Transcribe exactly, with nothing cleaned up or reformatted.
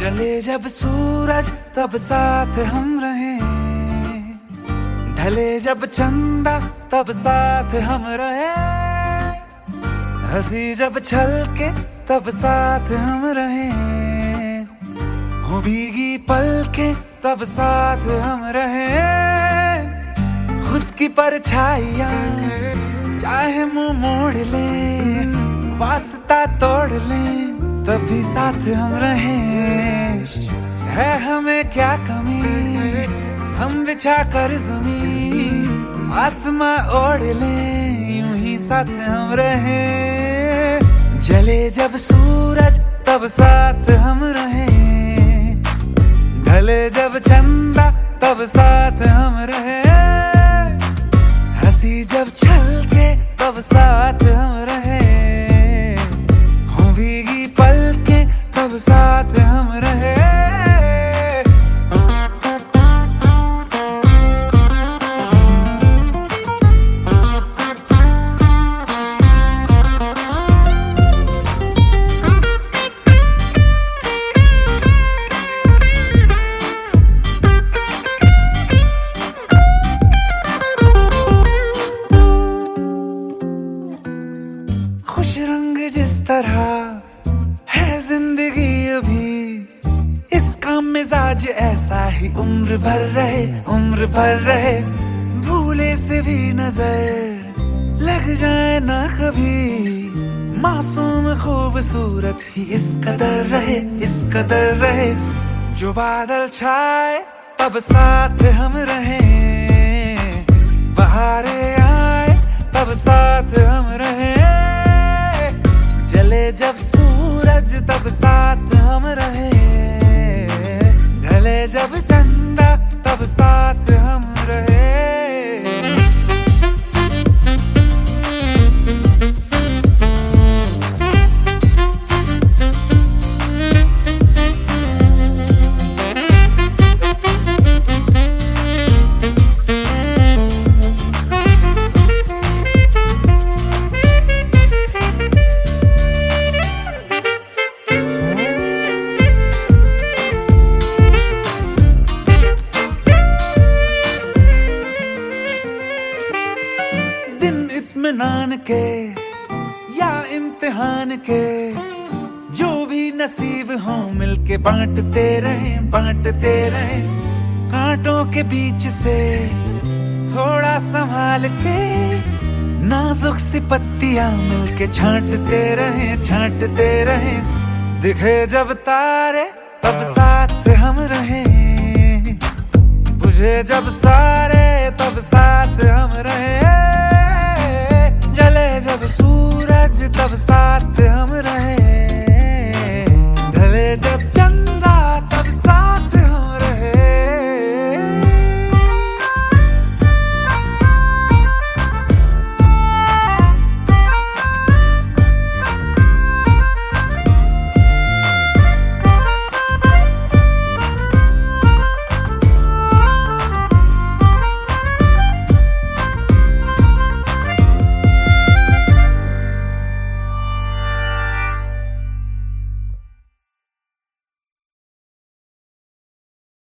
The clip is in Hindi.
चले जब सूरज तब साथ हम रहे, ढले जब चंदा तब साथ हम रहे, हंसी जब छलके तब साथ हम रहे, हो भीगी पलके तब साथ हम रहे, खुद की परछाइयां चाहे मुंह मोड़ ले, वास्ता तोड़ ले, तभी साथ हम रहे। है हमें क्या कमी, हम बिछा कर ज़मीं आसमां ओढ़ ले, यूं ही साथ हम रहे। जले जब सूरज तब साथ हम रहे, ढले जब चंदा तब साथ हम रहे, हंसी जब छलके तब साथ हम रहे, हो भीगी पलके तब साथ हम रहे। खुश रंग जिस तरह है जिंदगी अभी, इसका मिजाज ऐसा ही उम्र भर रहे, उम्र भर रहे, भूले से भी नजर लग जाए ना कभी, मासूम खूबसूरत ही इस कदर रहे, इस कदर रहे, जो बादल छाए तब साथ हम रहे, बहारें आए तब साथ हम रहे, जले जब सूरज तब साथ हम रहे, ढले जब चंदा तब साथ हम रहे। इत्मीनान के या इम्तिहान के, जो भी नसीब हो मिलके बांटते रहे, बांटते रहे, कांटों के बीच से थोड़ा संभाल के, नाजुक सी पत्तियां मिलके छांटते रहे, छांटते रहे, दिखे जब तारे तब साथ हम रहे, बुझे जब सारे तब साथ हम रहे, जले जब सूरज तब साथ हम रहे, ढले जब